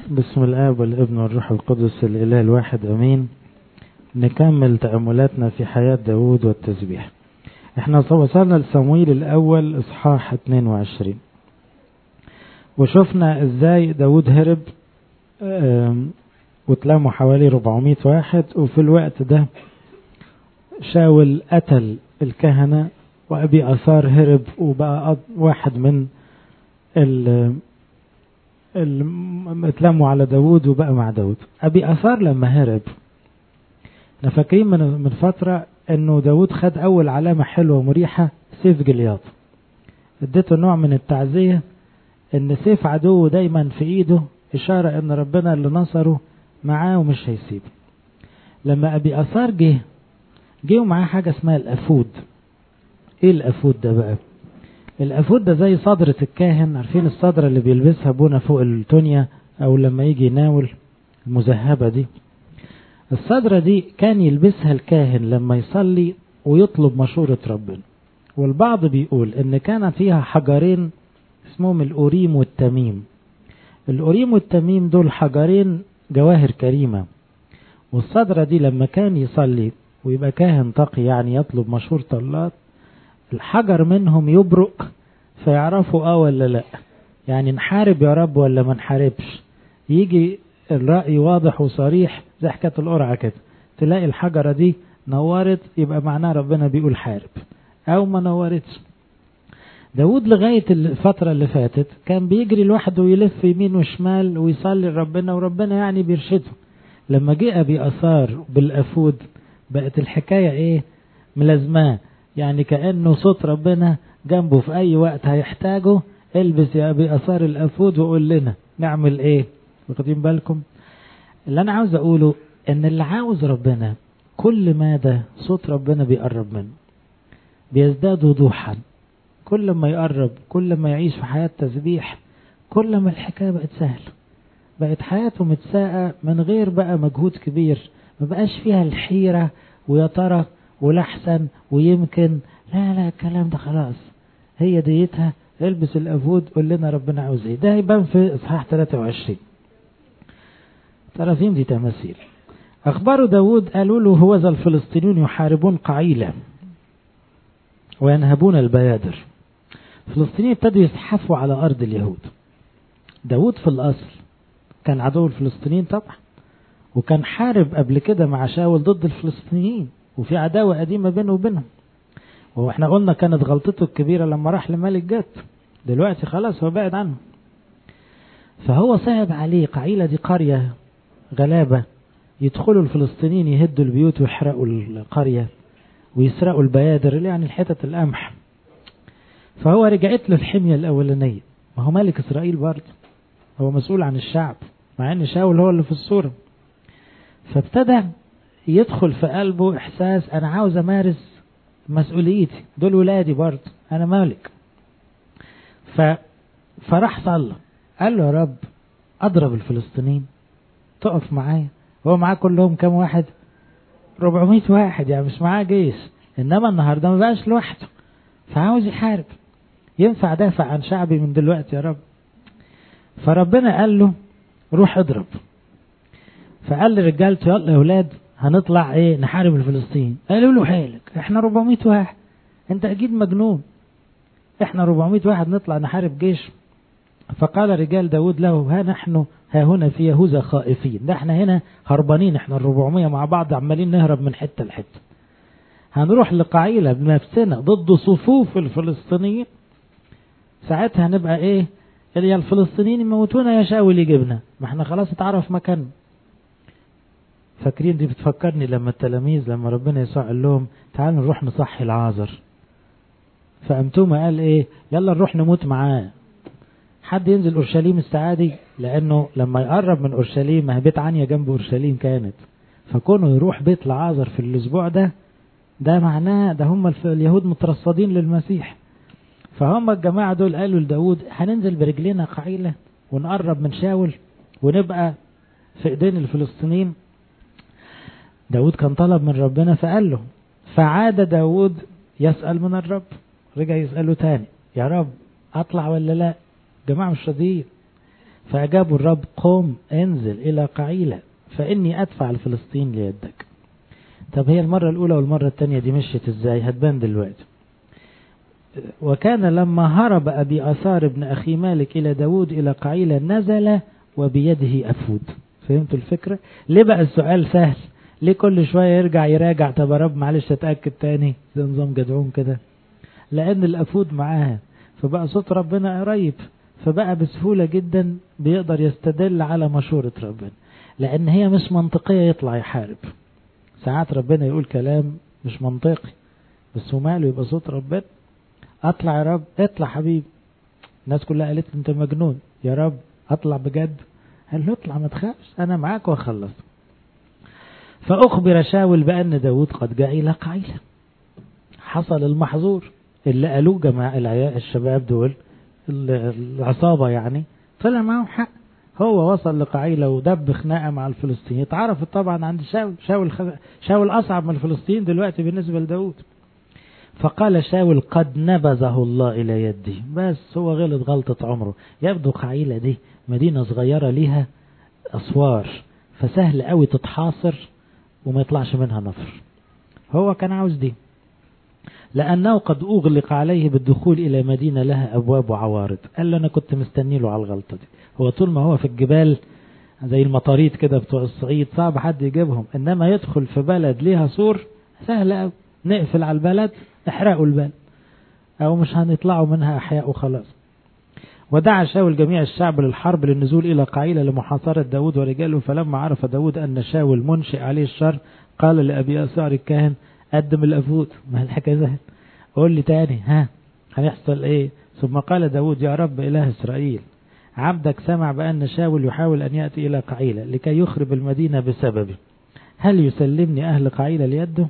بسم الآب والابن والروح القدس الإله الواحد أمين. نكمل تأملاتنا في حياة داود والتسبيح. احنا وصلنا لصمويل الأول إصحاح 22 وشفنا ازاي داود هرب وتلاموا حوالي 400 واحد، وفي الوقت ده شاول قتل الكهنة وأبي أثار هرب وبقى واحد من اتلموا على داود وبقى مع داود. أبي أثار لما هرب احنا فاكرين من فترة انه داود خد اول علامة حلوة ومريحة، سيف جلياط. اديته نوع من التعزية ان سيف عدو دايما في ايده، اشارة ان ربنا اللي نصره معاه ومش هيسيبه. لما أبي أثار جه ومعاه حاجة اسمها الأفود. ايه الأفود ده بقى؟ الأفود ده زي صدرة الكاهن، عارفين الصدرة اللي بيلبسها ابونا فوق التونيا او لما يجي يناول، المذهبة دي. الصدرة دي كان يلبسها الكاهن لما يصلي ويطلب مشورة ربنا. والبعض بيقول ان كان فيها حجرين اسمهم الأوريم والتميم. الأوريم والتميم دول حجرين جواهر كريمة، والصدرة دي لما كان يصلي ويبقى كاهن تقي يعني يطلب مشورة الله، الحجر منهم يبرق فيعرفوا ولا لا، يعني نحارب يا رب ولا ما نحاربش. يجي الرأي واضح وصريح زي حكاية القرعة كده، تلاقي الحجرة دي نورت يبقى معناه ربنا بيقول حارب، او ما نورتش. داود لغاية الفترة اللي فاتت كان بيجري لوحده ويلف يمين وشمال ويصلي لربنا وربنا يعني بيرشده. لما جاء أبي أثار بالأفود بقت الحكاية ايه؟ ملازماه، يعني كأنه صوت ربنا جنبه في اي وقت هيحتاجه. البس يا أبي أثار الأفود وقول لنا نعمل ايه. واخدين بالكم؟ اللي انا عاوز اقوله ان اللي عاوز ربنا كل ما ده صوت ربنا بيقرب منه، بيزداد وضوحا. كل ما يقرب، كل ما يعيش في حياة تسبيح، كل ما الحكاية بقت سهلة، بقت حياته متساقة من غير بقى مجهود كبير. ما بقاش فيها الحيرة ويا ترى ولحسن ويمكن، لا الكلام ده خلاص، هي ديتها. البس الأفود قول لنا ربنا عاوز ايه. ده يبان في إصحاح 23. ترافيم دي تماثيل. أخبار داود قالوا له هوذا الفلسطينيون يحاربون قعيلة وينهبون البيادر. الفلسطينيين ابتدوا يزحفوا على أرض اليهود. داود في الأصل كان عدو الفلسطينيين طبعا، وكان حارب قبل كده مع شاول ضد الفلسطينيين، وفي عداوة قديمة بينه وبينهم. واحنا قلنا كانت غلطته الكبيرة لما راح لملك جات. دلوقتي خلاص هو بعد عنه. فهو صعب عليه. قعيلة دي قرية غلابة، يدخلوا الفلسطينيين يهدوا البيوت ويحرقوا القرية ويسرقوا البيادر اللي يعني الحتة القمح. فهو رجعت له الحمية الأولانية، ما هو ملك إسرائيل برضه، هو مسؤول عن الشعب، مع ان شاول هو اللي في الصورة. فابتدى يدخل في قلبه إحساس أنا عاوز أمارس مسؤوليتي، دول ولادي برضه، أنا مالك. فراح صلى قال له يا رب أضرب الفلسطينيين، تقف معايا. هو معاه كلهم كم واحد؟ 400 واحد، يعني مش معاه جيش، إنما النهاردة ما بقاش لوحده، فعاوز يحارب. ينفع دافع عن شعبي من دلوقتي يا رب؟ فربنا قال له روح اضرب. فقال لرجالته يلا يا اولاد هنطلع نحارب الفلسطين. قالوا له حيلك، احنا 400 واحد، انت اكيد مجنون، احنا 400 واحد نطلع نحارب جيش؟ فقال رجال داود له ها نحن ها هنا في يهوذا خائفين، ده احنا هنا هربانين، احنا 400 مع بعض عمالين نهرب من حتة لحتة، هنروح لقعيلة بنفسنا ضد صفوف الفلسطينيين، ساعتها هنبقى يا الفلسطينيين يموتونا يا شاول يجيبنا، ما احنا خلاص اتعرف مكاننا. فاكرين دي بتفكرني لما التلاميذ لما ربنا يسوع قال لهم تعالوا نروح نصحي العازر، فأمتوما قال يلا نروح نموت معاه. حد ينزل أورشليم السعادي؟ لأنه لما يقرب من أورشليم، ما هي بيت عنيا جنب أورشليم كانت، فكونه يروح بيت العازر في الأسبوع ده معناه ده هم اليهود مترصدين للمسيح. فهم الجماعة دول قالوا لداود هننزل برجلنا قعيلة ونقرب من شاول ونبقى في ايدين الفلسطينيين. داود كان طلب من ربنا فقال له، فعاد داود يسأل من الرب، رجع يسأله تاني يا رب اطلع ولا لا؟ جماعة مش راضيين. فأجابوا الرب قم انزل إلى قعيلة فإني أدفع الفلسطين ليدك. طب هي المرة الأولى والمرة الثانية دي مشيت إزاي؟ هتبان دلوقتي. وكان لما هرب أبي آثار ابن أخي مالك إلى داود إلى قعيلة نزل وبيده أفود. فهمتوا الفكرة؟ ليه بقى السؤال سهل؟ ليه كل شوية يرجع يراجع؟ طب يا رب معلش أتأكد تاني، ده نظام جدعون كده. لأن الأفود معاها، فبقى صوت ربنا قريب، فبقى بسهولة جدا بيقدر يستدل على مشورة ربنا، لأن هي مش منطقية يطلع يحارب. ساعات ربنا يقول كلام مش منطقي، بس هو ماله يبقى صوت ربنا. اطلع يا رب، اطلع حبيبي. الناس كلها قالت انت مجنون. يا رب اطلع بجد. قال له اطلع ما تخافش، انا معاك واخلص. فاخبر شاول بان داود قد جاء الى قعيلة. حصل المحظور اللي قالوه جماعة الشباب دول، العصابة يعني، طلع معهم حق. هو وصل لقعيلة ودب خناقة مع الفلسطينيين. اتعرفت طبعا عند شاول أصعب من الفلسطينيين دلوقتي بالنسبة لداود. فقال شاول قد نبذه الله إلى يدي. بس هو غلط غلطة عمره. يبدو قعيلة دي مدينة صغيرة ليها أسوار، فسهل قوي تتحاصر وما يطلعش منها نفر. هو كان عاوز دي، لأنه قد أغلق عليه بالدخول إلى مدينة لها أبواب وعوارض. قال له أنا كنت مستني له على الغلطة دي. هو طول ما هو في الجبال زي المطاريد كده بتوع الصعيد صعب حد يجيبهم، إنما يدخل في بلد ليها سور سهل أوي. نقفل على البلد، احرقوا البلد، أو مش هنطلعوا منها أحياء وخلاص. ودعا شاول جميع الشعب للحرب للنزول إلى قعيلة لمحاصرة داود ورجاله. فلما عرف داود أن شاول منشئ عليه الشر قال لأبي آثار الكاهن قدم الأفود. ما الحكاية زهد، قول لي تاني هيحصل ايه؟ ثم قال داود يا رب إله إسرائيل عبدك سمع بأن شاول يحاول أن يأتي إلى قعيلة لكي يخرب المدينة بسببه. هل يسلمني أهل قعيلة ليده؟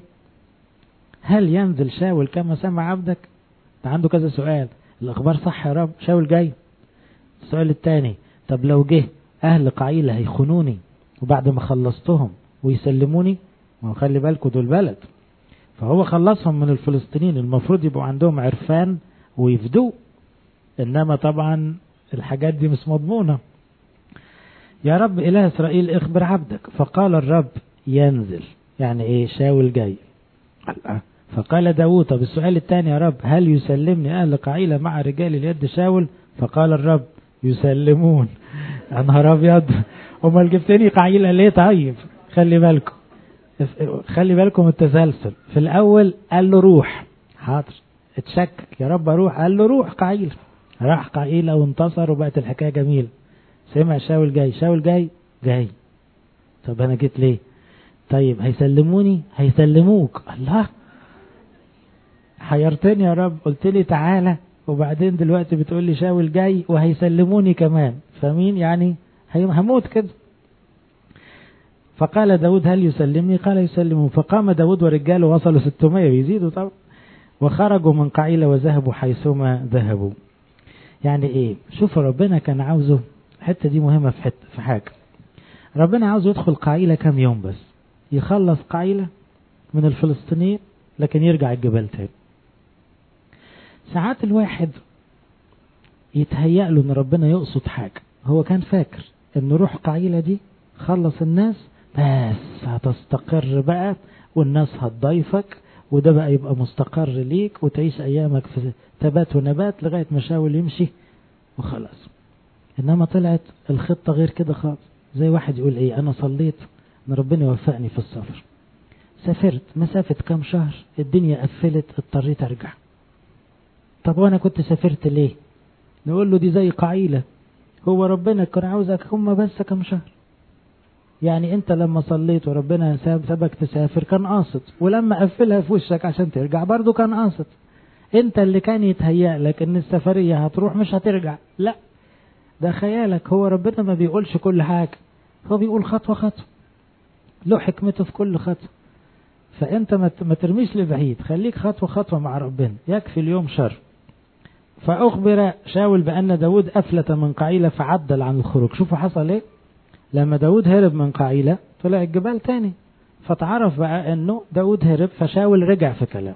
هل ينزل شاول كما سمع عبدك؟ عنده كذا سؤال. الأخبار صح يا رب، شاول جاي. السؤال الثاني، طب لو جه أهل قعيلة هيخونوني وبعد ما خلصتهم ويسلموني؟ ما خلي بالكم دول بلد، فهو خلصهم من الفلسطينيين، المفروض يبقوا عندهم عرفان ويفدوا، إنما طبعا الحاجات دي مش مضمونة. يا رب إله إسرائيل اخبر عبدك. فقال الرب ينزل. يعني ايه؟ شاول جاي. فقال داود طب السؤال الثاني يا رب هل يسلمني أهل قعيلة مع رجال اليد شاول؟ فقال الرب يسلمون. يا نهار أبيض، امال جبتني قعيلة ليه؟ طيب خلي بالكم التسلسل. في الأول قال له روح، حاضر، اتشكك يا رب اروح، قال له روح قعيلة، راح قعيلة وانتصر وبقت الحكاية جميلة. سمع شاول جاي. طب انا جيت ليه؟ طيب هيسلموني؟ هيسلموك. الله، حيرتني يا رب، قلت لي تعالى وبعدين دلوقتي بتقول لي شاول جاي وهيسلموني كمان، فمين يعني؟ هموت كده. فقال داود هل يسلمني؟ قال يسلمون. فقام داود ورجاله وصلوا 600 بيزيدوا طبعا، وخرجوا من قعيلة وذهبوا حيثما ذهبوا. يعني ايه؟ شوف ربنا كان عاوزه، الحته دي مهمة في حاجة. ربنا عاوز يدخل قعيلة كام يوم بس، يخلص قعيلة من الفلسطينيين لكن يرجع الجبال تاني. ساعات الواحد يتهيأ له ان ربنا يقصد حاجة، هو كان فاكر ان روح قعيلة دي خلص الناس بس هتستقر بقى والناس هتضيفك وده بقى يبقى مستقر ليك وتعيش ايامك في تبات ونبات لغاية ما شاول يمشي وخلاص. انما طلعت الخطة غير كده خالص. زي واحد يقول ايه، انا صليت ان ربنا يوفقني في السفر، سافرت مسافة كام شهر، الدنيا قفلت، اضطريت ارجع. طب وانا كنت سافرت ليه؟ نقول له دي زي قعيلة، هو ربنا كان عاوزك هم بس كام شهر. يعني انت لما صليت وربنا سابك تسافر كان قاصد، ولما قفلها في وشك عشان ترجع برضو كان قاصد. انت اللي كان يتهيأ لك ان السفرية هتروح مش هترجع، لا ده خيالك. هو ربنا ما بيقولش كل حاجة، هو بيقول خطوة خطوة، له حكمته في كل خطوة. فانت ما ترميش لبعيد، خليك خطوة خطوة مع ربنا، يكفي اليوم شر. فأخبر شاول بأن داود أفلت من قعيلة فعدل عن الخروج. شوفوا حصل ايه لما داود هرب من قعيلة، طلع الجبال تاني، فتعرف بقى انه داود هرب، فشاول رجع في كلام.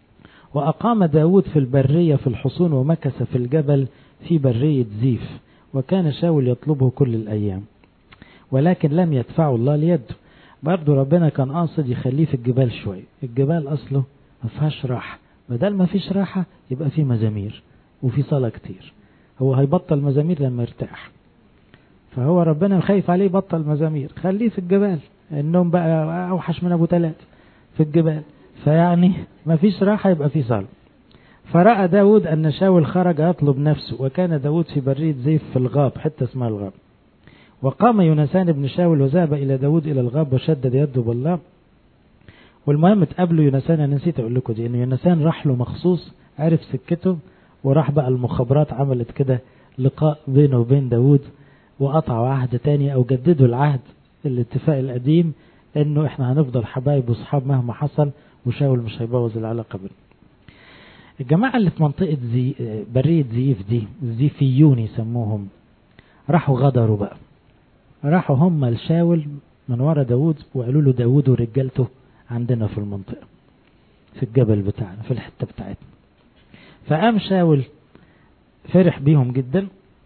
وأقام داود في البرية في الحصون، ومكث في الجبل في برية زيف، وكان شاول يطلبه كل الأيام ولكن لم يدفعه الله ليده. برضو ربنا كان قاصد يخليه في الجبال شوية. الجبال أصله ما فيهاش راحة، بدل ما فيش راحة يبقى فيه مزامير وفي صلاة كتير. هو هيبطل مزامير لما يرتاح، فهو ربنا خايف عليه يبطل مزامير، خليه في الجبال. النوم بقى أوحش من أبو تلات في الجبال، فيعني ما فيش راحة يبقى فيه صلاة. فرأى داود أن شاول خرج يطلب نفسه، وكان داود في برية زيف في الغاب، حتى اسمها الغاب. وقام يونسان بن شاول وذهب إلى داود إلى الغاب وشدد يده بالله. والمهم تقابله يونسان، أنا نسيت أقول لكم دي، إن يونسان راح له مخصوص، عرف سكته وراح بقى المخابرات عملت كده لقاء بينه وبين داود، وقطعوا عهد تاني أو جددوا العهد الاتفاق القديم إنه إحنا هنفضل حبايب وصحاب مهما حصل، وشاول مش هيبوظ العلاقة بينهم. الجماعة اللي في منطقة برية زيف دي، الزيفيون يسموهم، راحوا غدروا بقى، راحوا هم لشاول من ورا داود وقالوا له داود ورجالته عندنا في المنطقة في الجبل بتاعنا في الحتة بتاعتنا. فقام شاول فرح بيهم جدا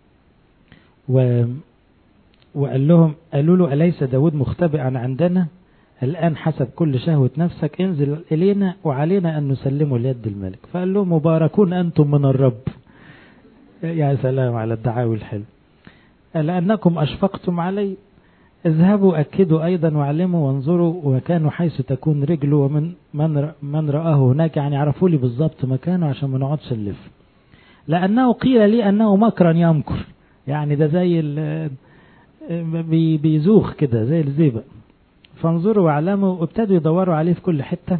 وقال لهم، قالوا له أليس داود مختبئا عندنا الآن حسب كل شهوة نفسك؟ انزل إلينا وعلينا أن نسلمه ليد الملك. فقال لهم مباركون أنتم من الرب. يا سلام على الدعاوي الحلو. لأنكم أشفقتم علي، اذهبوا أكدوا أيضا وعلموا وانظروا وكانوا حيث تكون رجله، ومن من رآه هناك، يعني عرفوا لي بالضبط مكانه عشان ما نقعدش نلف. لأنه قيل لي أنه مكرا يمكر، يعني ده زي بيزوخ كده زي الزيبق. فانظروا واعلموا، وابتدوا يدوروا عليه في كل حتة.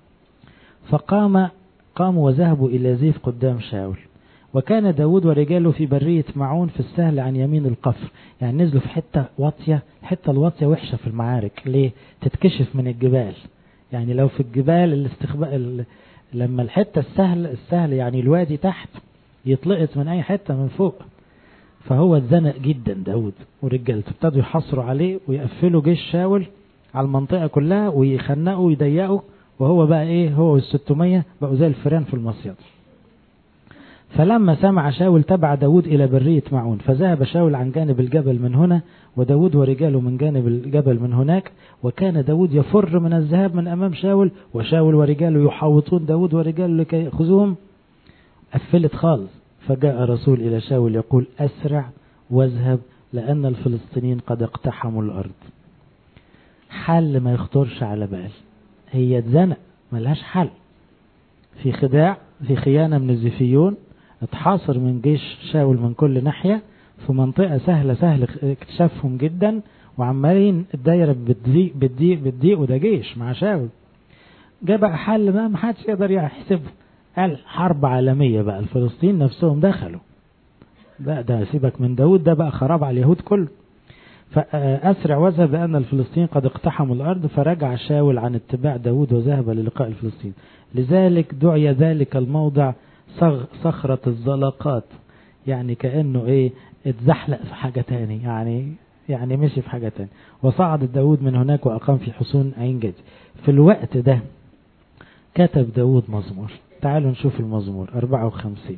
قاموا وذهبوا إلى زيف قدام شاول. وكان داود ورجاله في برية معون في السهل عن يمين القفر، يعني نزلوا في حتة واطية. الحتة الواطية وحشة في المعارك، ليه؟ تتكشف من الجبال. يعني لو في الجبال الاستخباء، لما الحتة السهل يعني الوادي تحت يطلقت من أي حتة من فوق. فهو اتزنق جدا داود ورجالته، ابتدوا يحصروا عليه ويقفلوا جيش شاول على المنطقة كلها ويخنقوا ويضيقوا، وهو بقى ايه، هو وال600 بقوا زي الفيران في المصيد. فلما سمع شاول تبع داود إلى برية معون، فذهب شاول عن جانب الجبل من هنا وداود ورجاله من جانب الجبل من هناك. وكان داود يفر من الذهاب من أمام شاول، وشاول ورجاله يحاوطون داود ورجاله لكي يأخذوهم. قفلت خالص. فجاء رسول إلى شاول يقول أسرع واذهب لأن الفلسطينيين قد اقتحموا الأرض. حل ما يخطرش على بال، هي اتزنق ملهاش حل، في خداع، في خيانة من الزيفيون، اتحاصر من جيش شاول من كل ناحية في منطقة سهل اكتشافهم جدا، وعمالين الدايرة بتضيق وده جيش مع شاول. جاء بقى حل ما محدش يقدر يحسبه، قال حرب عالمية بقى، الفلسطين نفسهم دخلوا، ده سيبك من داود، ده بقى خراب على اليهود كله. فأسرع واذهب لأن الفلسطين قد اقتحموا الأرض. فرجع شاول عن اتباع داود وذهب للقاء الفلسطين. لذلك دعي ذلك الموضع صخرة الزلقات، يعني كأنه ايه، اتزحلق في حاجة تاني، يعني مشي في حاجة تاني. وصعد داود من هناك وأقام في حصون عين جدي. في الوقت ده كتب داود مزمور. تعالوا نشوف المزمور 54.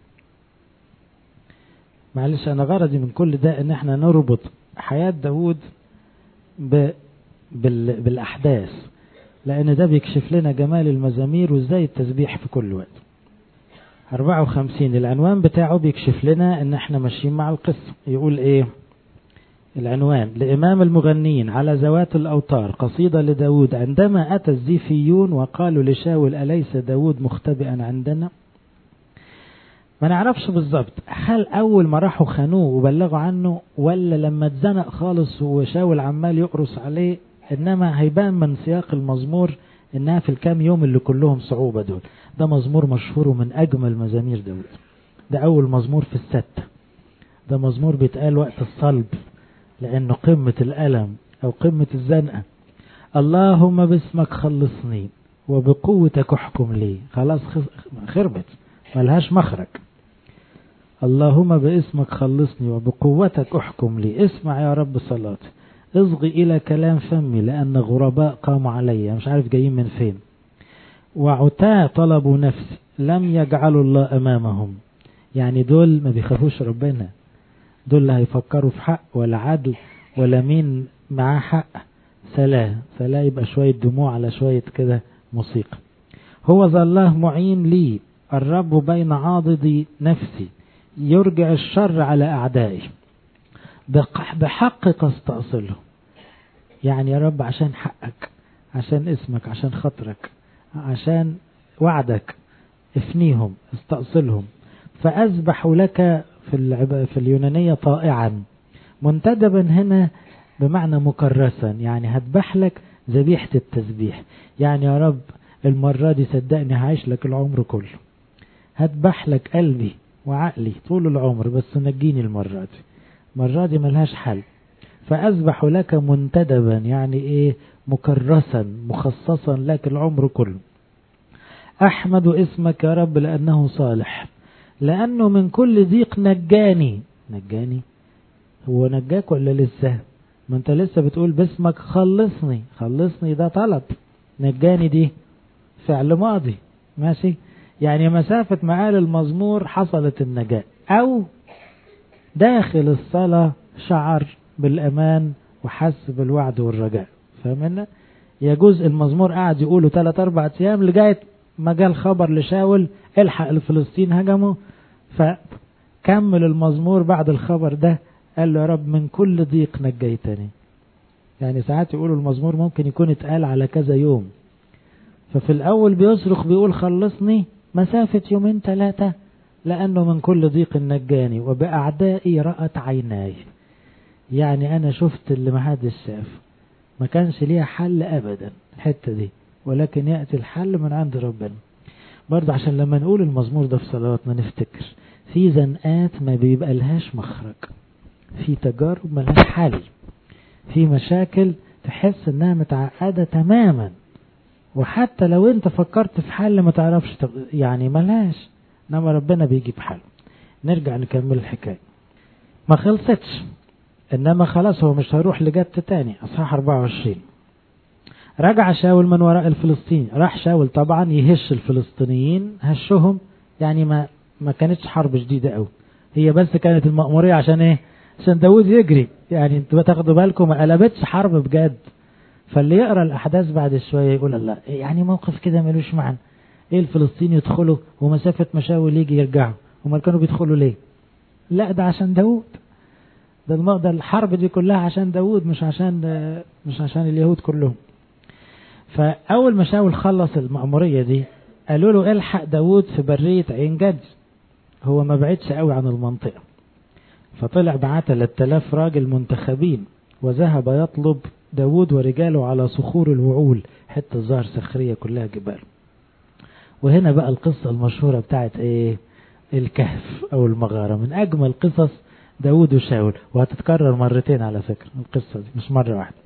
معلش أنا غرضي من كل ده إن احنا نربط حياة داود بالأحداث، لأن ده بيكشف لنا جمال المزامير وإزاي التسبيح في كل وقت. 54 العنوان بتاعه بيكشف لنا إن احنا ماشيين مع القصة. يقول إيه العنوان؟ لإمام المغنين على ذوات الأوتار، قصيدة لداود. عندما أتى الزيفيون وقالوا لشاول أليس داود مختبئا عندنا؟ ما نعرفش بالضبط هل أول ما راحوا خانوه وبلغوا عنه، ولا لما اتزنق خالص وشاول عمال يقرص عليه. إنما هيبان من سياق المزمور إنها في الكام يوم اللي كلهم صعوبة دول. ده مزمور مشهور من أجمل مزامير داود. ده أول مزمور في الستة. ده مزمور بيتقال وقت الصلب، لأنه قمة الألم أو قمة الزنقة. اللهم باسمك خلصني وبقوتك احكم لي. خلاص خربت ملهاش مخرج. اللهم باسمك خلصني وبقوتك احكم لي. اسمع يا رب صلاتي، اصغي إلى كلام فمي، لأن غرباء قاموا علي، مش عارف جايين من فين. وعتاة طلبوا نفسي، لم يجعلوا الله أمامهم. يعني دول ما بيخافوش ربنا، دول اللي هيفكروا في حق ولا عدل ولا مين معاه حق. سلام يبقى شوية دموع على شوية كده موسيقى. هو ذا الله معين لي، الرب بين عاضدي نفسي، يرجع الشر على أعدائي، بحقك استأصله. يعني يا رب عشان حقك، عشان اسمك، عشان خاطرك، عشان وعدك، افنيهم استأصلهم. فأذبح لك في اليونانية طائعا، منتدبا هنا بمعنى مكرسا، يعني هذبح لك ذبيحة التسبيح. يعني يا رب المرة دي صدقني هعيش لك العمر كله، هذبح لك قلبي وعقلي طول العمر، بس نجيني المرة دي ملهاش حل. فأذبح لك منتدبا، يعني ايه؟ مكرسا مخصصا لك العمر كله. أحمد اسمك يا رب لأنه صالح، لأنه من كل ضيق نجاني. هو نجاك ولا لسه؟ ما انت لسه بتقول باسمك خلصني ده طلب، نجاني دي فعل ماضي. ماشي، يعني مسافة ما قال المزمور حصلت النجاة، أو داخل الصلاة شعر بالأمان وحس بالوعد والرجاء. فهمنا؟ يجوز المزمور قاعد يقوله 3-4 أيام لغاية ما جاء الخبر لشاول الحق الفلسطين هجموا، فكمل المزمور بعد الخبر ده قال له يا رب من كل ضيق نجيتني. يعني ساعات يقولوا المزمور ممكن يكون اتقال على كذا يوم، ففي الأول بيصرخ بيقول خلصني مسافة 2-3، لأنه من كل ضيق نجاني وبأعدائي رأت عيناي. يعني أنا شفت اللي محدش شاف، ما كانش ليها حل أبدا الحتة دي، ولكن يأتي الحل من عند ربنا. برضه عشان لما نقول المزمور ده في صلواتنا نفتكر في زنقات ما بيبقى لهاش مخرج، في تجارب ما لهاش حل، في مشاكل تحس انها متعقدة تماما، وحتى لو انت فكرت في حل ما تعرفش يعني ملهاش، انما ربنا بيجي بحل. نرجع نكمل الحكاية. ما خلصتش، انما خلاص هو مش هيروح لجت تاني. اصحاح 24 رجع شاول من وراء الفلسطيني. راح شاول طبعا يهش الفلسطينيين، هشهم يعني ما كانتش حرب جديدة قوي، هي بس كانت المأمورية عشان ايه؟ عشان داود يجري. يعني انتوا بتاخدوا بالكم ما قلبتش حرب بجد. فاللي يقرأ الأحداث بعد شوية يقول الله، يعني موقف كده ملوش معنى. ايه الفلسطين يدخلوا ومسافة مشاول يجي يرجعوا، وما كانوا بيدخلوا ليه؟ لا ده عشان داود، ده الحرب دي كلها عشان داود، مش عشان اليهود كلهم. فأول ما شاول خلص المأمورية دي قالوا له الحق داود في برية عين جد، هو ما بعدش قوي عن المنطقة. فطلع معاه 3000 راجل منتخبين، وذهب يطلب داود ورجاله على صخور الوعول، حتى الظهر صخرية كلها جبال. وهنا بقى القصة المشهورة بتاعت ايه؟ الكهف او المغارة، من اجمل قصص داود وشاول، وهتتكرر مرتين على فكرة القصة دي مش مرة واحدة.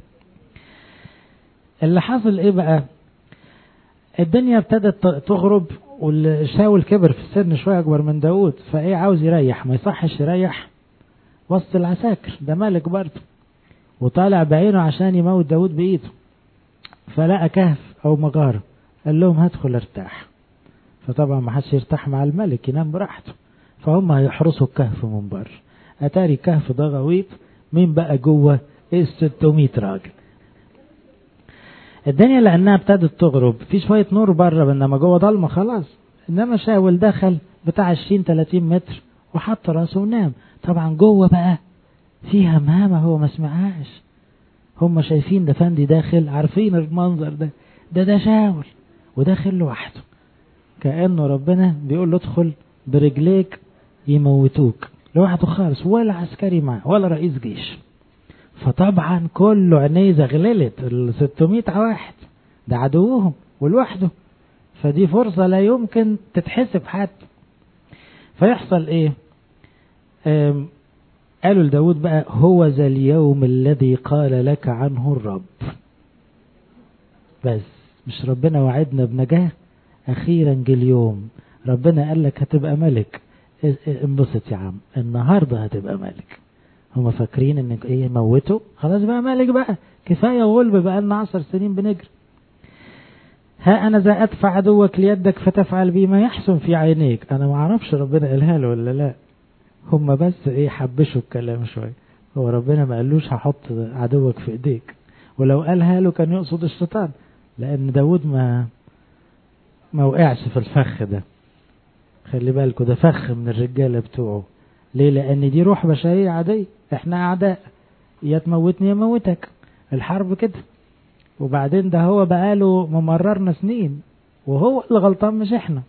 اللي حصل ايه بقى؟ الدنيا ابتدت تغرب، والشاول كبر في السن شوية اكبر من داود، فايه عاوز يريح، ما يصحش يريح وسط العساكر، ده ملك برضه، وطالع بعينه عشان يموت داود بإيده. فلقى كهف أو مغارة، قال لهم هدخل ارتاح. فطبعا ما حدش يرتاح مع الملك، ينام براحته، فهم هيحرسوا الكهف من بره. أتاري كهف ده غويط، مين بقى جوه؟ 600 راجل. الدنيا لأنها ابتدت تغرب، في شوية نور بره، انما جوه ضلمة خلاص. انما شاول دخل بتاع 20-30 متر وحط راسه ونام. طبعا جوه بقى فيها مهامة هو ما سمعهاش. هم شايفين ده فندي داخل، عارفين المنظر ده شاول وداخل لوحده، كأنه ربنا بيقول له ادخل برجليك يموتوك، لوحده خالص، ولا عسكري معه ولا رئيس جيش. فطبعا كله عينيه زغللت، 600 واحد ده عدوهم ولوحده، فدي فرصة لا يمكن تتحسب حتى. فيحصل ايه؟ قالوا لداود بقى هو ذا اليوم الذي قال لك عنه الرب. بس مش ربنا وعدنا بنجاة؟ اخيرا جه اليوم ربنا قال لك هتبقى ملك، انبسط يا عم، النهاردة هتبقى ملك. هم فاكرين انك ايه؟ موته خلاص بقى ملك بقى، كفاية غلب، بقى لنا 10 سنين بنجري. ها انا ذا ادفع عدوك ليدك فتفعل بي ما يحسن في عينيك. انا ما اعرفش ربنا قالها له ولا لا، هم بس ايه حبشوا الكلام شوية. هو ربنا ما قالوش هحط عدوك في ايديك، ولو قالها له كان يقصد الشيطان، لان داود ما وقعش في الفخ ده. خلي بالكوا ده فخ من الرجالة بتوعه. ليه؟ لان دي روح بشرية عادية، احنا اعداء، يا تموتني يا موتك، الحرب كده. وبعدين ده هو بقاله ممررنا سنين، وهو اللي غلطان مش احنا.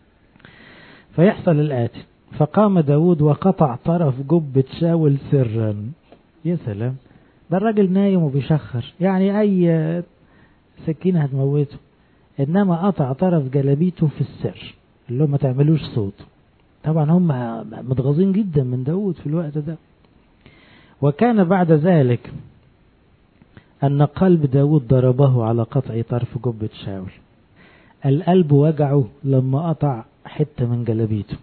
فيحصل الآتي: فقام داود وقطع طرف جبة شاول سرا. يا سلام، ده الراجل نايم وبيشخر، يعني أي سكينة هتموته، إنما قطع طرف جلبيته في السر، اللي هو ما تعملوش صوت. طبعا هم متغاظين جدا من داود في الوقت ده. وكان بعد ذلك أن قلب داود ضربه على قطع طرف جبة شاول. القلب وجعه لما قطع حتة من جلبيته.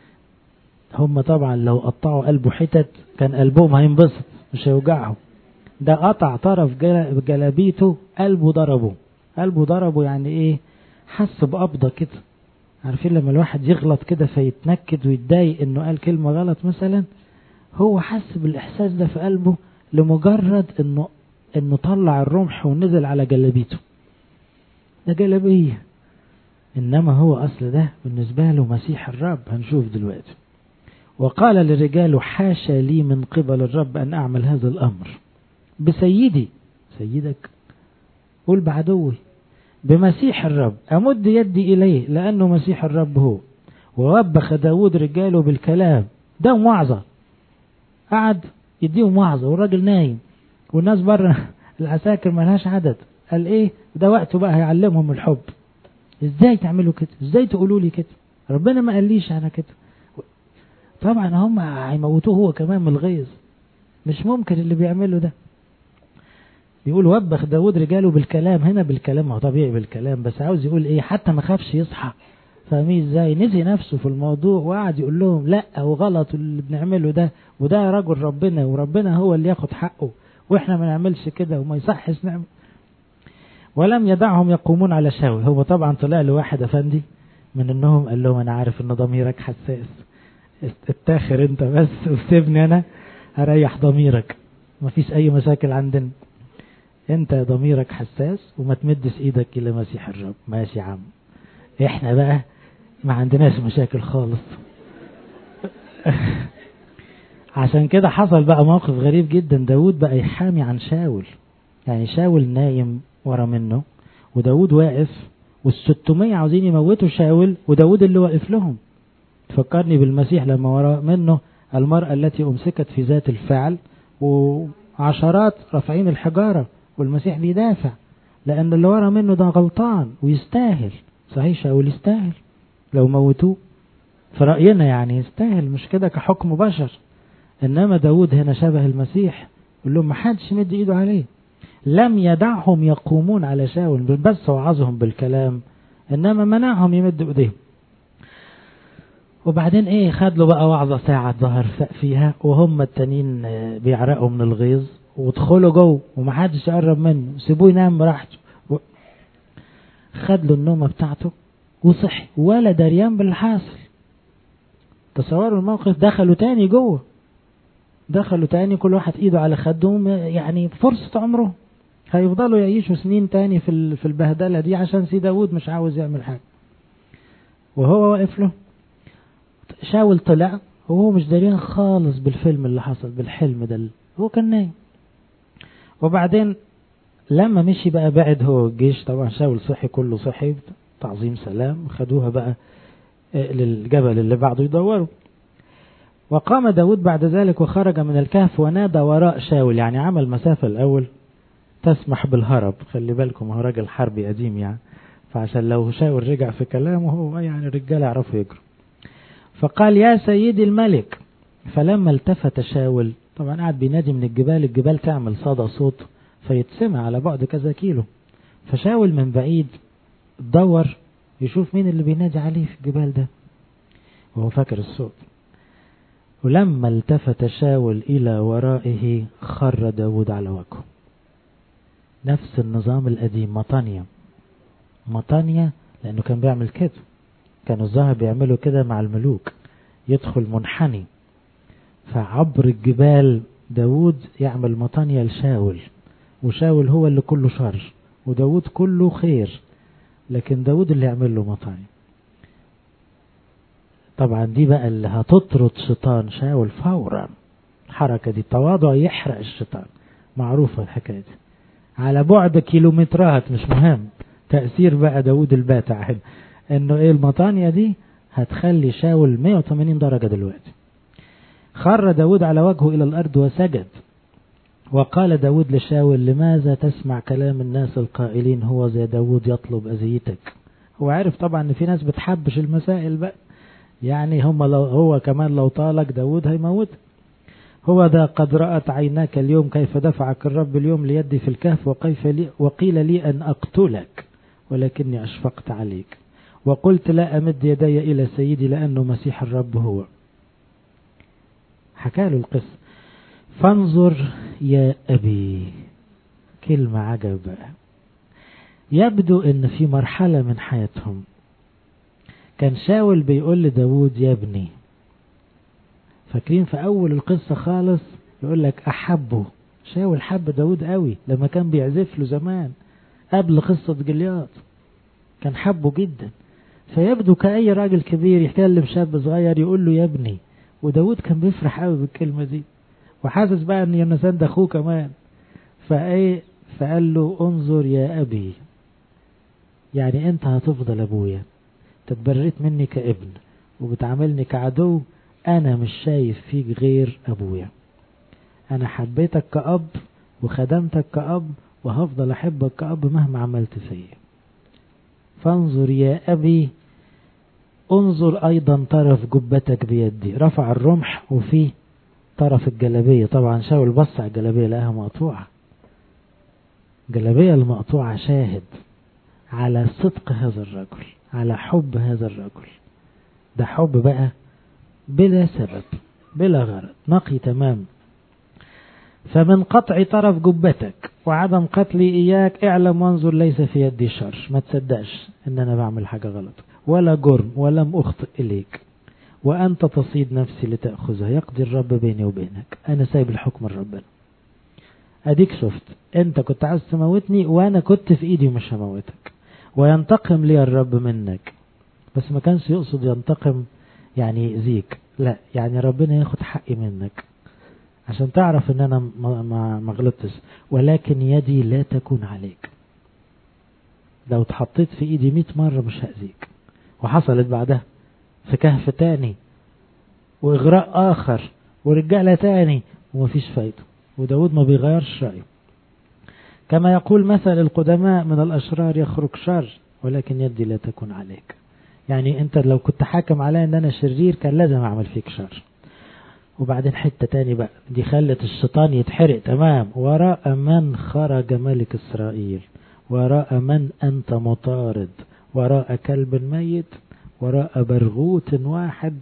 هم طبعا لو قطعوا قلبه حتت كان قلبهم هينبسط مش هيوجعهم. ده قطع طرف جلبيته، قلبه ضربه. قلبه ضربه يعني ايه؟ حس بقبضة كده. عارفين لما الواحد يغلط كده فيتنكد ويتضايق انه قال كلمة غلط مثلا؟ هو حس بالاحساس ده في قلبه لمجرد انه طلع الرمح ونزل على جلبيته. ده جلبية، انما هو اصل ده بالنسبة له مسيح الرب. هنشوف دلوقتي. وقال للرجال: حاشا لي من قبل الرب أن أعمل هذا الأمر بسيدي، سيدك، قول بعدوي، بمسيح الرب أمد يدي إليه، لأنه مسيح الرب هو. ووبخ داود رجاله بالكلام. ده موعظة، قعد يديهم وعظة والراجل نايم والناس بره العساكر ملهاش عدد. قال ايه ده؟ وقته بقى هيعلمهم الحب. ازاي تعملوا كده؟ ازاي تقولوا لي كده؟ ربنا ما قاليش انا كده. طبعا هم هيموتوه هو كمان من الغيظ، مش ممكن اللي بيعمله ده. يقول وبخ داود رجاله بالكلام. هنا بالكلام هو طبيعي بالكلام، بس عاوز يقول ايه؟ حتى ما خافش يصحى. فاهمين ازاي؟ نسي نفسه في الموضوع وقعد يقول لهم لا وغلط اللي بنعمله ده، وده رجل ربنا، وربنا هو اللي ياخد حقه، واحنا ما نعملش كده وما يصحش نعمل. ولم يدعهم يقومون على شاول. هو طبعا طلع له واحد افندي من انهم قال لهم: انا عارف ان ضميرك حساس، اتاخر انت بس وسيبني انا هريح ضميرك، مفيش اي مشاكل عندنا، انت ضميرك حساس وما تمدش ايدك الى مسيح الرب. ماشي يا عم، احنا بقى ما عندناش مشاكل خالص. عشان كده حصل بقى موقف غريب جدا. داود بقى يحامي عن شاول، يعني شاول نايم ورا منه وداود واقف، وال600 عاوزين يموتوا شاول وداود اللي واقف لهم. تفكرني بالمسيح لما ورا منه المرأة التي أمسكت في ذات الفعل وعشرات رافعين الحجارة، والمسيح بيدافع لأن اللي ورا منه ده غلطان ويستاهل. صحيح شاول يستاهل لو موتوه في رأينا، يعني يستاهل، مش كده كحكم بشر. إنما داود هنا شبه المسيح، يقول لهم ما حدش مد إيده عليه. لم يدعهم يقومون على شاول، بس وعظهم بالكلام، إنما منعهم يمدوا إيديهم. وبعدين ايه؟ خد له بقى وعظة ساعة ظهر فيها، وهم التانيين بيعرقوا من الغيظ ودخلوا جوه ومحدش يقرب منه، سيبوه ينام براحته. خد له النومة بتاعته وصحي ولا دريان بالحاصل. تصوروا الموقف. دخلوا تاني جوه، دخلوا تاني كل واحد ايده على خدهم، يعني فرصة عمره. هيفضلوا يعيشوا سنين تاني في البهدلة دي عشان سي داود مش عاوز يعمل حاجة وهو واقف له. شاول طلع وهو مش دارين خالص بالفيلم اللي حصل، بالحلم ده هو كان نايم. وبعدين لما مشي بقى بعد هو الجيش، طبعا شاول صحي، كله صحي، تعظيم سلام، خدوها بقى للجبل اللي بعده يدوروا. وقام داود بعد ذلك وخرج من الكهف ونادى وراء شاول، يعني عمل مسافة الأول تسمح بالهرب. خلي بالكم هو راجل حربي قديم يعني، فعشان لو شاول رجع في كلامه هو يعني الرجال يعرفوا يجروا. فقال: يا سيدي الملك. فلما التفت شاول، طبعا قاعد بينادي من الجبال تعمل صدى صوت فيتسمع على بعد كذا كيلو. فشاول من بعيد دور يشوف مين اللي بينادي عليه في الجبال ده، وهو فاكر الصوت. ولما التفت شاول إلى ورائه خر داود على وجهه. نفس النظام القديم، مطانية، لأنه كان بيعمل كده. كانوا الظاهر بيعملوا كده مع الملوك، يدخل منحني فعبر الجبال داود يعمل مطانية لشاول، وشاول هو اللي كله شر وداود كله خير، لكن داود اللي يعمل له مطانية. طبعا دي بقى اللي هتطرد شيطان شاول فورا. الحركة دي التواضع يحرق الشيطان، معروفة الحكاية دي على بعد كيلومترات، مش مهم. تأثير بقى داود الباتع هنا انه ايه المطانية دي هتخلي شاول 180 درجة دلوقتي. خر داود على وجهه الى الارض وسجد، وقال داود لشاول لماذا تسمع كلام الناس القائلين هو زي داود يطلب اذيتك. هو عارف طبعا ان في ناس بتحبش المسائل بقى، يعني هو كمان لو طالك داود هيموت. هو ذا قد رأت عيناك اليوم كيف دفعك الرب اليوم ليدي في الكهف، وقيل لي أن أقتلك ولكني أشفقت عليك، وقلت لا أمد يدي إلى سيدي لأنه مسيح الرب هو. حكى له القصة. فانظر يا أبي، كلمة عجب بقى. يبدو أن في مرحلة من حياتهم كان شاول بيقول لداود يا ابني. فاكرين في أول القصة خالص يقول لك أحبه شاول، حب داود قوي لما كان بيعزف له زمان قبل قصة جليات، كان حبه جدا. فيبدو كأي راجل كبير يتكلم شاب صغير يقول له يا ابني، وداود كان بيفرح قوي بالكلمة دي وحاسس بقى ان يونسان ده اخوه كمان. فقال له انظر يا أبي، يعني انت هتفضل ابويا، تتبريت مني كابن وبتعاملني كعدو، انا مش شايف فيك غير ابويا. انا حبيتك كأب وخدمتك كأب وهفضل احبك كأب مهما عملت فيا. فانظر يا أبي، انظر ايضا طرف جبتك بيدي. رفع الرمح وفيه طرف الجلبية. طبعا شاول بص على الجلبية لقاها مقطوعة. الجلبية المقطوعة شاهد على صدق هذا الرجل، على حب هذا الرجل. ده حب بقى بلا سبب بلا غرض، نقي تمام. فمن قطع طرف جبتك وعدم قتلي إياك اعلم وانظر ليس في يدي شر. ما تصدقش ان انا بعمل حاجة غلط ولا جرم ولم اخطئ اليك، وانت تصيد نفسي لتأخذها. يقضي الرب بيني وبينك، انا سايب الحكم لربنا. اديك شفت، انت كنت عايز تموتني وانا كنت في ايدي ومش هموتك، وينتقم لي الرب منك. بس ما كانش يقصد ينتقم يعني يأذيك، لا، يعني ربنا ياخد حقي منك عشان تعرف ان انا ما غلطتش، ولكن يدي لا تكون عليك. لو اتحطيت في ايدي 100 مرة مش هأذيك. وحصلت بعدها في كهف تاني واغراء اخر ورجالة تاني ومفيش فايدة، وداود ما بيغيرش رأيه. كما يقول مثل القدماء من الاشرار يخرج شر ولكن يدي لا تكون عليك. يعني انت لو كنت حاكم علي ان انا شرير كان لازم اعمل فيك شر. وبعدين حتة تاني بقى دي خلت الشيطان يتحرق تمام. وراء من خرج ملك إسرائيل، وراء من أنت مطارد، وراء كلب ميت، وراء برغوت واحد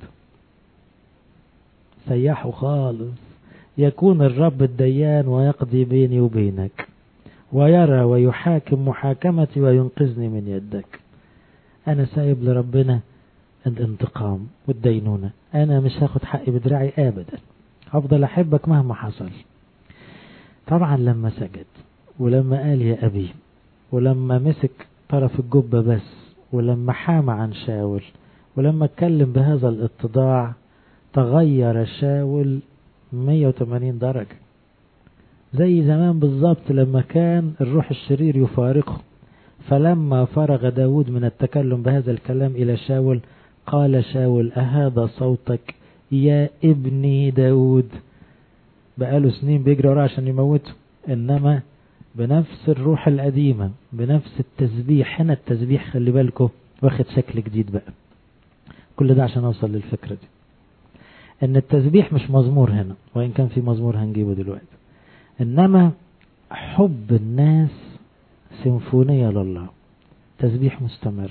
سيحوا خالص. يكون الرب الديان ويقضي بيني وبينك، ويرى ويحاكم محاكمتي وينقذني من يدك. أنا سايب لربنا الانتقام والدينونة، أنا مش هاخد حقي بدراعي أبدا، هفضل أحبك مهما حصل. طبعا لما سجد ولما قال يا أبي ولما مسك طرف الجبة بس ولما حام عن شاول ولما اتكلم بهذا الاتضاع تغير شاول 180 درجة. زي زمان بالضبط لما كان الروح الشرير يفارقه. فلما فرغ داود من التكلم بهذا الكلام إلى شاول قال شاول أهذا صوتك يا ابني داود؟ بقاله سنين بيجري وراه عشان يموته، إنما بنفس الروح القديمة بنفس التسبيح. هنا التسبيح خلي بالكم واخد شكل جديد بقى. كل ده عشان أوصل للفكرة دي، إن التسبيح مش مزمور هنا، وإن كان في مزمور هنجيبه دلوقتي، إنما حب الناس سيمفونية لله، تسبيح مستمر.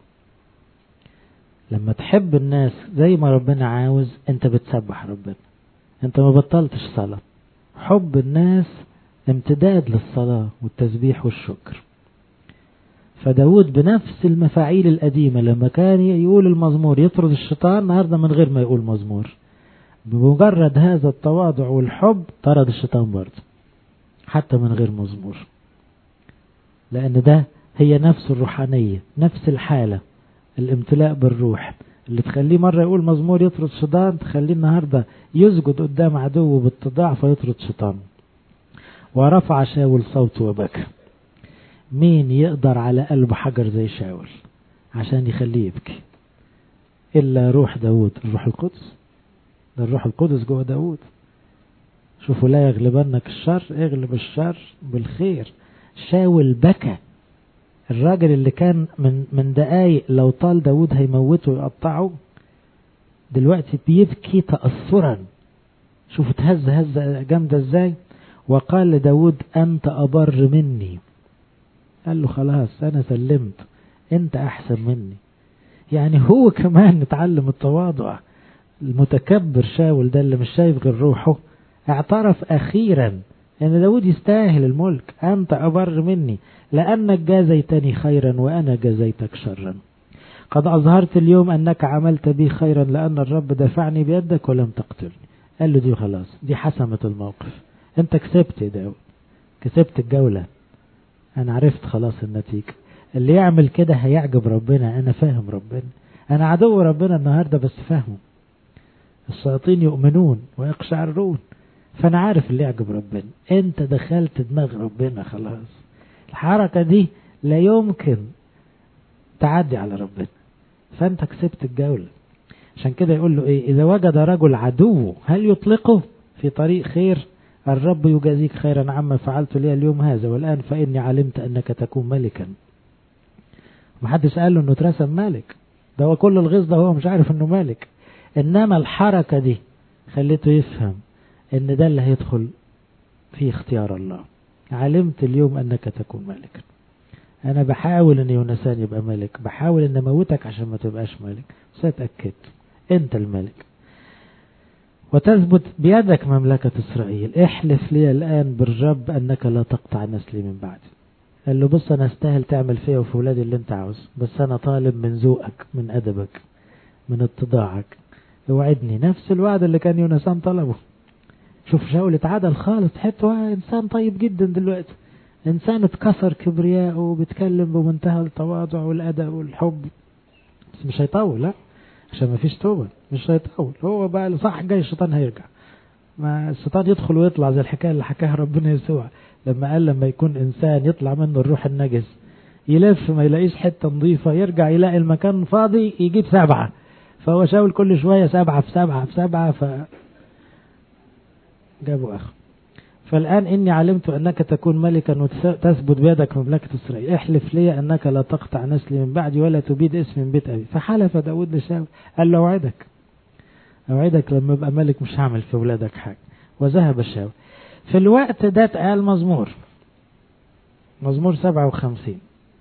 لما تحب الناس زي ما ربنا عاوز انت بتسبح ربنا، انت ما بطلتش صلاة. حب الناس امتداد للصلاة والتسبيح والشكر. فداود بنفس المفاعيل القديمة لما كان يقول المزمور يطرد الشيطان، النهاردة من غير ما يقول مزمور بمجرد هذا التواضع والحب طرد الشيطان برضه حتى من غير مزمور، لأن ده هي نفس الروحانية، نفس الحالة، الامتلاء بالروح اللي تخليه مرة يقول مزمور يطرد شيطان، تخليه النهاردة يسجد قدام عدوه بالتضاع فيطرد شيطان. ورفع شاول صوته وبكى. مين يقدر على قلب حجر زي شاول عشان يخليه يبكي؟ إلا روح داود، الروح القدس. ده الروح القدس جوه داود. شوفوا لا يغلبنك الشر، اغلب الشر بالخير. شاول بكى، الراجل اللي كان من دقايق لو طال داود هيموته ويقطعه، دلوقتي بيبكي تأثرا. شوفوا تهز هزة جامدة ازاي. وقال لداود أنت أبر مني، قال له خلاص أنا سلمت، أنت أحسن مني. يعني هو كمان نتعلم التواضع. المتكبر شاول ده اللي مش شايف غير روحه اعترف أخيرا أن داود يستاهل الملك. أنت أبر مني لأنك جازيتني خيرا وأنا جازيتك شرا. قد أظهرت اليوم أنك عملت بي خيرا لأن الرب دفعني بيدك ولم تقتلني. قال له دي خلاص، دي حسمت الموقف، أنت كسبت يا داود، كسبت الجولة، أنا عرفت خلاص النتيجة. اللي يعمل كده هيعجب ربنا. أنا فاهم ربنا، أنا عدو ربنا النهاردة بس فاهمه. الشياطين يؤمنون ويقشعرون، فأنا عارف اللي يعجب ربنا. أنت دخلت دماغ ربنا خلاص. الحركة دي لا يمكن تعدي على ربنا، فأنت كسبت الجولة. عشان كده يقول له إيه؟ إذا وجد رجل عدو هل يطلقه في طريق خير؟ الرب يجازيك خيرا عما فعلت لي اليوم هذا، والآن فإني علمت أنك تكون ملكا. محدش قال له أنه ترسم ملك، ده هو كل الغيظ ده هو مش عارف أنه ملك. إنما الحركة دي خليته يفهم أن ده اللي هيدخل في اختيار الله. علمت اليوم أنك تكون ملكا. أنا بحاول أن يونسان يبقى ملك، بحاول أن موتك عشان ما تبقاش ملك، سأتأكد أنت الملك. وتثبت بيدك مملكة إسرائيل. احلف لي الآن بالرب أنك لا تقطع نسلي من بعدي. قال له بص أنا استاهل تعمل فيا وفي ولادي اللي أنت عاوز، بس أنا طالب من ذوقك، من أدبك، من اتضاعك. اوعدني نفس الوعد اللي كان يونسان طلبه. شوف شاول اتعدل خالص، حتى إنسان طيب جدا دلوقتي، إنسان اتكسر كبرياءه وبيتكلم بمنتهى التواضع والأدب والحب، بس مش هيطول. لا عشان ما فيش توبة مش هيطول. هو بقى صح جاي الشيطان هيرجع، ما الشيطان يدخل ويطلع زي الحكاية اللي حكاها ربنا يسوع لما قال لما يكون إنسان يطلع منه الروح النجس يلف ما يلاقيش حتة نظيفة، يرجع يلاقي المكان فاضي يجيب 7. فهو شاول كل شوية 7 في 7 في 7 جابوا أخ. فالآن إني علمت أنك تكون ملكا وتثبت بيدك مملكة إسرائيل. احلف لي أنك لا تقطع نسلي من بعدي ولا تبيد اسمي من بيت أبي. فحلف داود لشاول قال له أوعدك لما أبقى ملك مش هعمل في ولادك حاجة. وذهب شاول. في الوقت ده اتقال مزمور 57.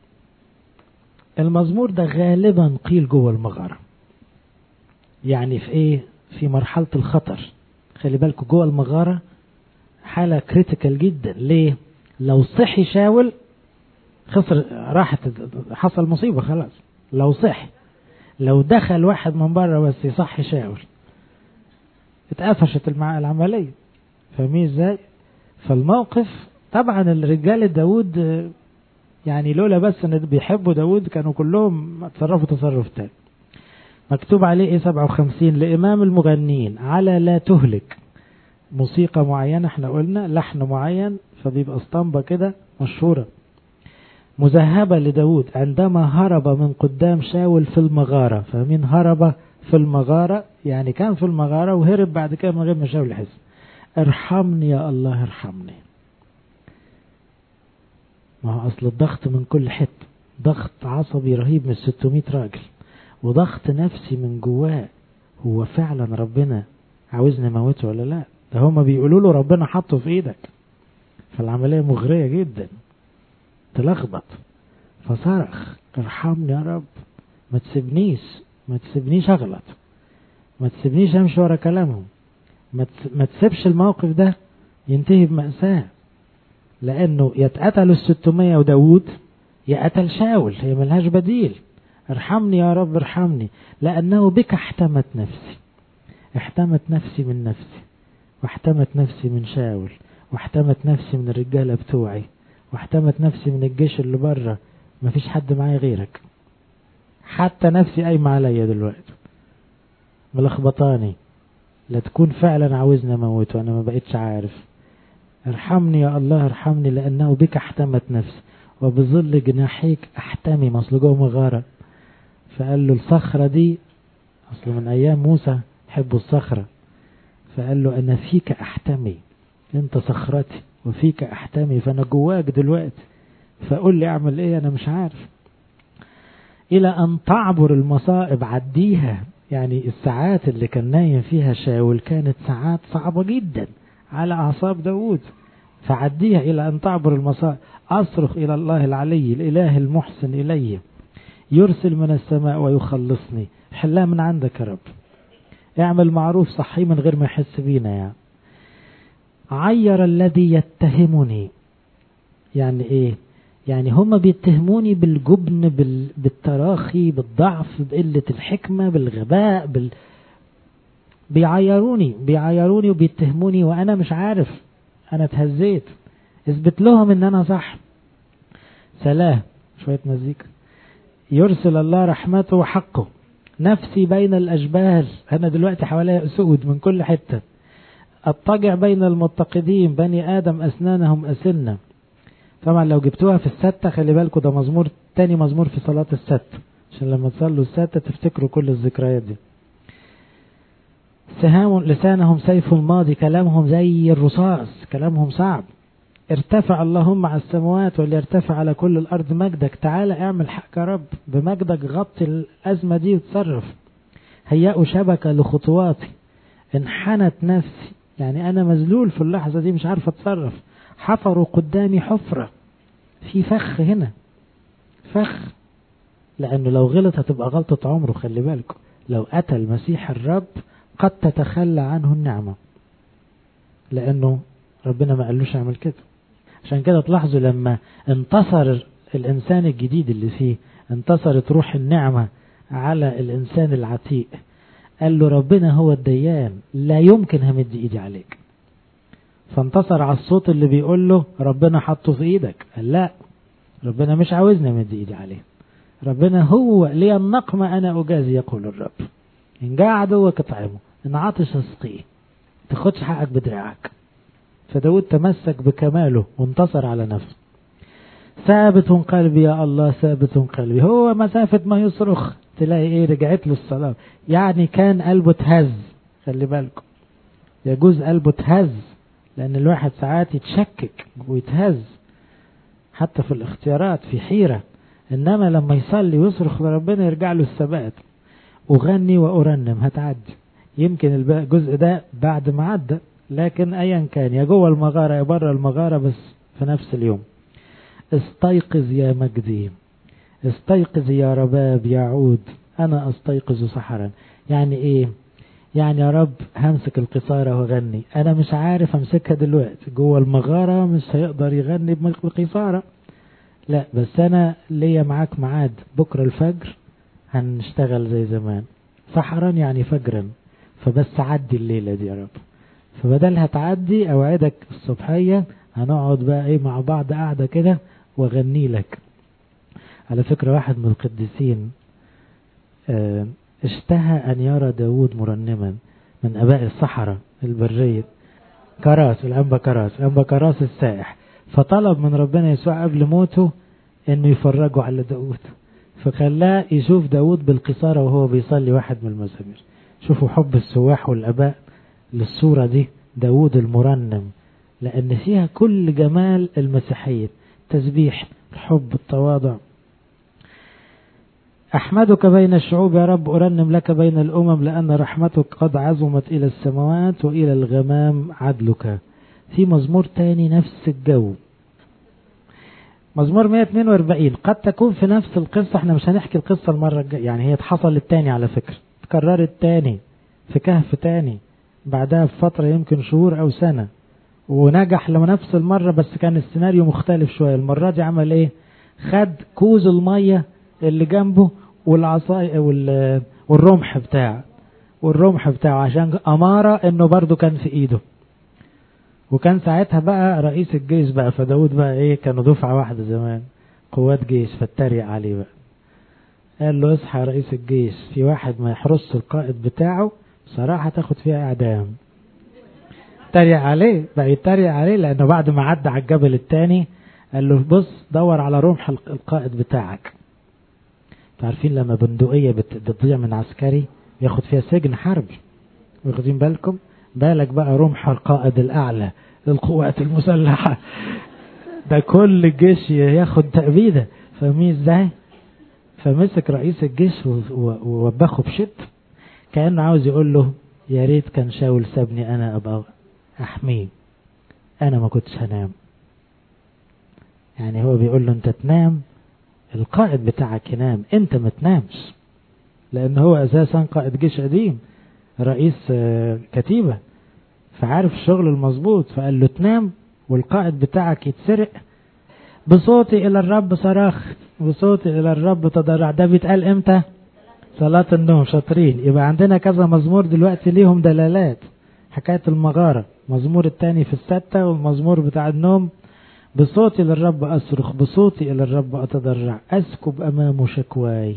المزمور ده غالبا قيل جوه المغارة، يعني في ايه؟ في مرحلة الخطر. خلي بالكم جوه المغارة حالة كريتيكال جدا. ليه؟ لو صحي شاول خسر، راحت، حصل مصيبة خلاص. لو صحي، لو دخل واحد من بره بس يصحي شاول اتقفشت العملية. فاهمين ازاي؟ فالموقف طبعا الرجال داود يعني لولا بس ان بيحبوا داود كانوا كلهم تصرفوا تصرف تاني. مكتوب عليه ايه 57 لإمام المغنيين على لا تهلك. موسيقى معينة احنا قلنا لحن معين فبيبقى اسطمبة كده مشهورة مذهبة لداود عندما هرب من قدام شاول في المغارة. فمين هرب في المغارة؟ يعني كان في المغارة وهرب بعد كده من غير ما شاول يحس. ارحمني يا الله ارحمني. ما هو أصل الضغط من كل حتة، ضغط عصبي رهيب من 600 راجل، وضغط نفسي من جواه. هو فعلا ربنا عاوزني موته ولا لا؟ ده هما بيقولوا له ربنا حطه في ايدك. فالعملية مغرية جدا، تلخبط. فصرخ ارحمني يا رب، ما تسيبنيش اغلط، ما تسيبنيش امشي ورا كلامهم، ما تسيبش الموقف ده ينتهي بمأساة. لأنه يتقتل 600 وداود يقتل شاول، هي ملهاش بديل. ارحمني يا رب ارحمني لأنه بك احتمت نفسي. احتمت نفسي من نفسي، واحتمت نفسي من شاول، واحتمت نفسي من الرجالة بتوعي، واحتمت نفسي من الجيش اللي بره، مفيش حد معايا غيرك. حتى نفسي قايمة عليا دلوقتي ملخبطاني، لا تكون فعلا عاوزني اموت وانا ما بقيتش عارف. ارحمني يا الله ارحمني، لانه بك احتمت نفسي وبظل جناحيك احتمي. مصل جوه مغارة، فقال له الصخرة دي، اصل من ايام موسى حبوا الصخرة، فقال له انا فيك احتمي، انت صخرتي وفيك احتمي، فانا جواك دلوقتي، فقول لي اعمل ايه انا مش عارف. الى ان تعبر المصائب، عديها. يعني الساعات اللي كان نايم فيها شاول كانت ساعات صعبة جدا على اعصاب داود، فعديها الى ان تعبر المصائب. اصرخ الى الله العلي الاله المحسن الي، يرسل من السماء ويخلصني. حلها من عندك يا رب، اعمل معروف صحي من غير ما يحس بينا. يعني عير الذي يتهمني، يعني ايه؟ يعني هم بيتهموني بالجبن، بالتراخي، بالضعف، بقلة الحكمة، بالغباء، بيعيروني وبيتهموني وانا مش عارف، انا اتهزيت. اثبت لهم ان انا صح. سلام، شوية مزيكا. يرسل الله رحمته وحقه، نفسي بين الاشبال، انا دلوقتي حواليا اسود من كل حتة. اضطجع بين المتقدين، بني ادم اسنانهم اسنة. طبعا لو جبتوها في الستة، خلي بالكوا ده مزمور تاني، مزمور في صلاة الستة، عشان لما تصلوا الستة تفتكروا كل الذكريات دي. سهام لسانهم سيف الماضي، كلامهم زي الرصاص، كلامهم صعب. ارتفع اللهم على السماوات وليرتفع على كل الأرض مجدك. تعالى اعمل حق يا رب، بمجدك غطي الأزمة دي وتصرف. هيئوا شبكة لخطواتي، انحنت نفسي، يعني أنا مذلول في اللحظة دي مش عارف أتصرف. حفروا قدامي حفرة، في فخ هنا، فخ، لأنه لو غلط هتبقى غلطة عمره. خلي بالكم، لو أتى المسيح الرب قد تتخلى عنه النعمة، لأنه ربنا ما قالوش اعمل كده. عشان كده تلاحظوا لما انتصر الإنسان الجديد اللي فيه، انتصرت روح النعمة على الإنسان العتيق، قال له ربنا هو الديان، لا يمكن همد إيدي عليك. فانتصر على الصوت اللي بيقول له ربنا حطه في إيدك. قال لا، ربنا مش عاوزني امد إيدي عليه، ربنا هو لي النقمة أنا أجازي يقول الرب. إن جاء عدوك اطعمه، إن عطش اسقيه، تاخدش حقك بدراعك. فداود تمسك بكماله وانتصر على نفسه. ثابت قلبي يا الله، ثابت قلبي. هو مسافة ما يصرخ تلاقي ايه؟ رجعت له الصلاة. يعني كان قلبه تهز. خلي بالكم، يجوز قلبه تهز، لأن الواحد ساعات يتشكك ويتهز حتى في الاختيارات، في حيرة. إنما لما يصلي ويصرخ لربنا يرجع له الثبات. أغني وأرنم، هتعدي. يمكن الجزء ده بعد ما عدى، لكن أيا كان، يا جوه المغارة يا بره المغارة، بس في نفس اليوم. استيقظ يا مجدي، استيقظ يا رباب يعود، أنا استيقظ سحرا. يعني إيه؟ يعني يا رب همسك القصارة وغني، أنا مش عارف أمسكها دلوقتي، جوه المغارة مش هيقدر يغني بالقصارة، لا، بس أنا ليا معاك معاد بكرة الفجر هنشتغل زي زمان. سحرا يعني فجرا، فبس عدي الليلة دي يا رب. فبدلها تعدي أوعدك الصبحية هنقعد بقى ايه مع بعض قاعدة كده وغني لك. على فكرة واحد من القديسين اشتهى أن يرى داود مرنما، من أباء الصحراء البرية، كراس، الأنبا كراس، الأنبا كراس السائح. فطلب من ربنا يسوع قبل موته انه يفرجوا على داود، فخلاه يشوف داود بالقصارى وهو بيصلي واحد من المزامير. شوفوا حب السواح والأباء للصورة دي، داود المرنم، لأن فيها كل جمال المسيحية، تسبيح، الحب، التواضع. أحمدك بين الشعوب يا رب، أرنم لك بين الأمم، لأن رحمتك قد عظمت إلى السماوات وإلى الغمام عدلك. في مزمور تاني نفس الجو، مزمور 142، قد تكون في نفس القصة. احنا مش هنحكي القصة المرة الجاية، يعني هي اتحصلت تاني على فكرة، اتكررت تاني في كهف تاني بعدها بفترة يمكن شهور أو سنة، ونجح لنفس المرة، بس كان السيناريو مختلف شوية. المرة دي عمل ايه؟ خد كوز المية اللي جنبه والعصاية والرمح بتاعه، والرمح بتاعه عشان أمارة انه برضو كان في ايده. وكان ساعتها بقى رئيس الجيش بقى، فداود بقى ايه، كانوا دفعة واحدة زمان قوات جيش، فاتريق عليه بقى، قال له اصحى يا رئيس الجيش، في واحد ما يحرس القائد بتاعه بصراحة تاخد فيها اعدام. اتريق عليه بقى، يتريق عليه لانه بعد ما عدى على الجبل التاني قال له بص دور على رمح القائد بتاعك. عارفين لما بندقية بتضيع من عسكري ياخد فيها سجن حربي، واخدين بالكم؟ بالك بقى رمح القائد الأعلى للقوات المسلحة، ده كل الجيش ياخد تأبيدة. فاهمين ازاي؟ فمسك رئيس الجيش ووبخه بشد، كأنه عاوز يقول له يا ريت كان شاول سابني أنا أبقى أحميه، أنا ما كنتش هنام. يعني هو بيقول له أنت تنام، القائد بتاعك ينام، أنت ما تنامش، لأن هو أساسا قائد جيش قديم، رئيس كتيبة، فعارف الشغل المظبوط. فقال له تنام والقائد بتاعك يتسرق. بصوتي إلى الرب صراخ، بصوتي إلى الرب تضرع. ده بيتقال إمتى؟ صلاة النوم. شاطرين. يبقى عندنا كذا مزمور دلوقتي ليهم دلالات. حكاية المغارة، مزمور الثاني في 6، والمزمور بتاع النوم بصوتي للرب أصرخ، بصوتي إلى الرب أتضرع، أسكب أمامه شكواي.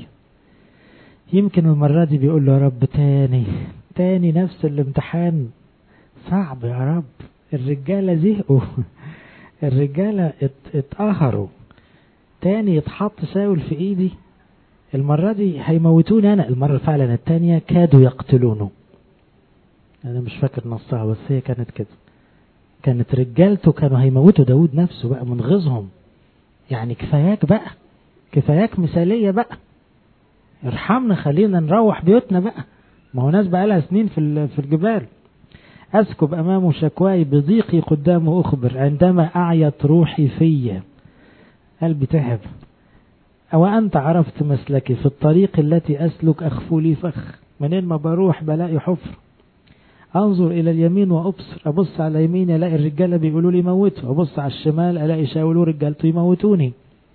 يمكن المرة دي بيقول له يا رب تاني نفس الامتحان صعب يا رب، الرجالة زهقوا، الرجالة اتقهروا، تاني يتحط شاول في ايدي، المرة دي هيموتوني انا. المرة فعلا التانية كادوا يقتلونه، انا مش فاكر نصها بس هي كانت كده، كانت رجالته كانوا هيموتوا داود نفسه بقى من غيظهم. يعني كفاياك بقى، كفاياك مثالية بقى، ارحمنا خلينا نروح بيوتنا بقى، ما هو ناس بقى لها سنين في الجبال. أسكب أمامه شكواي، بضيقي قدامه أخبر، عندما أعيت روحي فيا، قلبي تعب. أو أنت عرفت مسلكي، في الطريق التي أسلك أخفو لي فخ، منين ما بروح بلاقي حفر. أنظر إلى اليمين وأبصر، أبص على يمين ألاقي الرجالة بيقولوا لي موته، أبص على الشمال ألاقي شاول ورجالته يموتوني.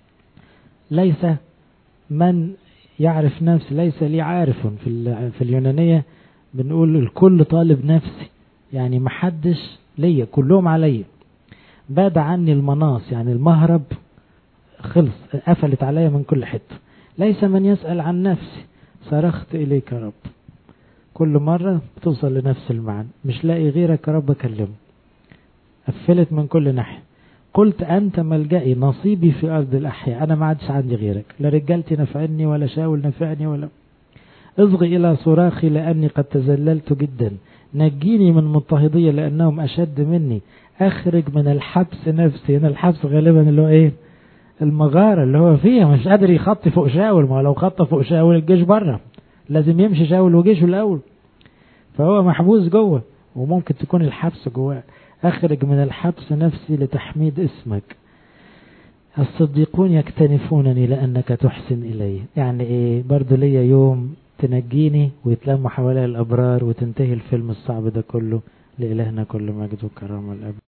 ليس من يعرف نفسي، ليس لي عارف. في اليونانية بنقول الكل طالب نفسي، يعني محدش ليا، كلهم عليا. باد عني المناص، يعني المهرب خلص، قفلت عليا من كل حتة. ليس من يسأل عن نفسي، صرخت إليك يا رب. كل مرة بتوصل لنفس المعنى، مش لاقي غيرك يا رب أكلمه، قفلت من كل ناحية. قلت أنت ملجئي، نصيبي في أرض الأحياء، أنا ما عادش عندي غيرك، لا رجالتي نفعني ولا شاول نفعني ولا. اصغي إلى صراخي لأني قد تزللت جدا، نجيني من مضطهدية لأنهم أشد مني، أخرج من الحبس نفسي. هنا الحبس غالبا اللي هو إيه؟ المغارة اللي هو فيها، مش قادر يخطي فوق شاول، ما لو خطى فوق شاول الجيش بره، لازم يمشي شاول وجيشه الأول، فهو محبوس جوه، وممكن تكون الحبس جواه. أخرج من الحبس نفسي لتحميد اسمك. الصديقون يكتنفونني لأنك تحسن إلي. يعني إيه؟ برضو ليا يوم تنجيني ويتلموا حوالي الأبرار وتنتهي الفيلم الصعب ده كله. لإلهنا كل مجد وكرامة الأب.